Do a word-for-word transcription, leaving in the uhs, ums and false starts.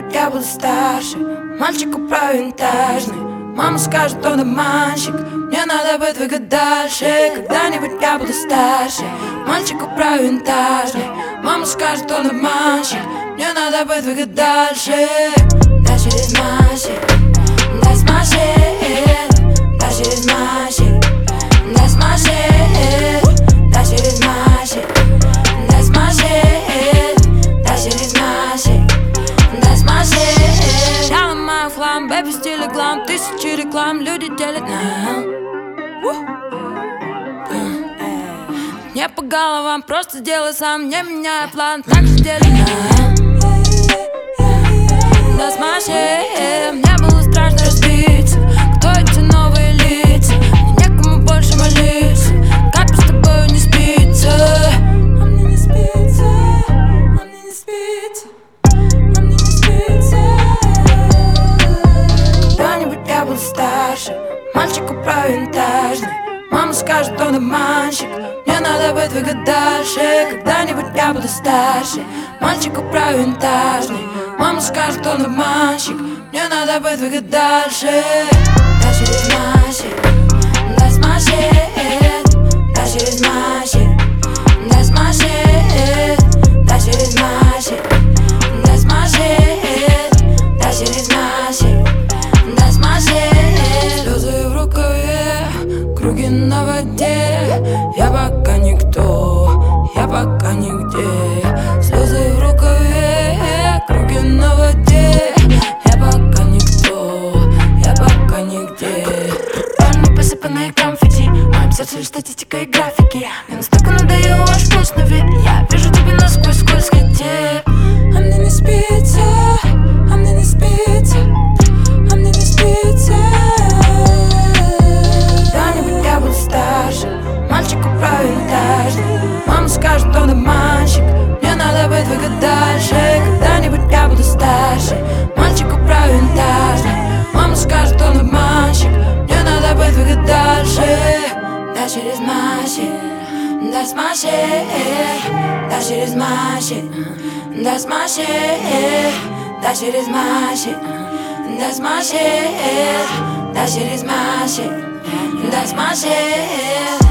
Когда-нибудь я буду старше, мальчик управ винтажный. Мама скажет, он обманщик, мне надо бы двигать дальше. Когда-нибудь я буду старше, мальчик управ винтажный. Мама скажет, он обманщик, мне надо бы двигать дальше. Дальше через машин, that's my shit. Дальше через машин, that's my shit. Дальше через машин, that's my shit. Дальше через машин, that's my shit. Я ломаю хлам, бэби, стиль и глам. Тысячи реклам, люди делят нам. Не по головам, просто сделай сам, не меняя план, так же делай нам. That's my shit. Мне было страшно разбиться. Кто эти новые лица? Мне некому больше молиться. Как бы с тобой не спится? А мне не спится. А мне не спится. А мне не спится. Когда-нибудь я буду старше, мальчик управ винтажный. Мама скажет, он обманщик, мне надо бы двигать дальше. Когда-нибудь я буду старше, мальчик управ винтажный. Мама скажет, он обманщик, мне надо бы двигать дальше. Дальше через машин, that's my shit. Дальше через машин, that's my shit. Дальше через машин, that's my shit. Дальше через машин, that's my shit. Слезы в рукаве, круги на воде. Я пока никто, я пока нигде. Слезы в рукаве, круги на воде. Я пока никто, я пока нигде. Пальмы, посыпанные конфетти, в моем сердце лишь статистика и графики. Мне настолько надоел ваш вкусный вид. Я вижу тебя насквозь, скользкий тип. А мне не спится, а мне не спится, а мне не спится. Когда-нибудь я буду старше, мальчик управ винтажный. Мама скажет, он обманщик, мне надо бы двигать дальше. Когда-нибудь я буду старше, мальчик управ винтажный. Мама скажет, он обманщик, мне надо бы двигать дальше. Дальше через машин, that's my shit. Дальше через машин, that's my shit. Дальше через машин, that's my shit. Дальше через машин, that's my shit.